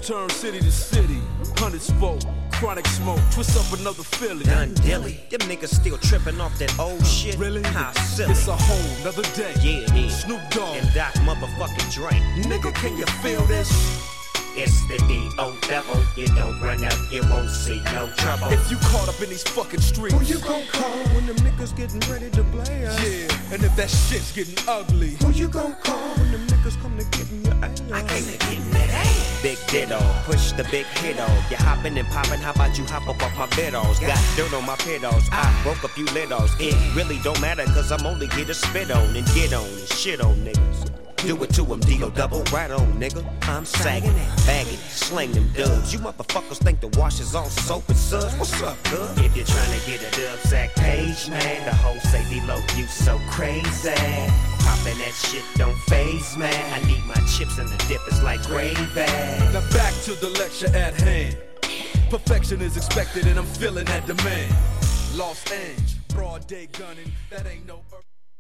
turn city to city. 100 spoke, chronic smoke, twist up another Philly. Done dilly. Them niggas still tripping off that old shit. Really? How silly. It's a whole nother day. Yeah, it is. Snoop Dogg And Doc motherfucking Dre. Nigga, can you feel this? It's the D.O. devil. You don't run up, you won't see no trouble. If you caught up in these fucking streets, who you gon' call when them niggas getting ready to play us? yeah, and if that shit's getting ugly, Who you gon' call when them niggas come to get in your ass? I came to get in that ass. Big ditto, push the big hit-o. You hopping and popping, how about you hop up off my biddles? Got dirt on my pedals, I broke a few littles. It really don't matter, cause I'm only here to spit on and get on and shit on niggas. Do it to him, D.O. double, right on, nigga. I'm sagging it, bagging it, slang them dubs. You motherfuckers think the wash is all soap and suds? What's up, cuz? If you're trying to get a dub sack page, man, the whole say D-Lo, you so crazy. Poppin' that shit don't phase, man. I need my chips and the dip is like gravy. now back to the lecture at hand. Perfection is expected and I'm feeling that demand. Los Angeles, broad day gunning, that ain't no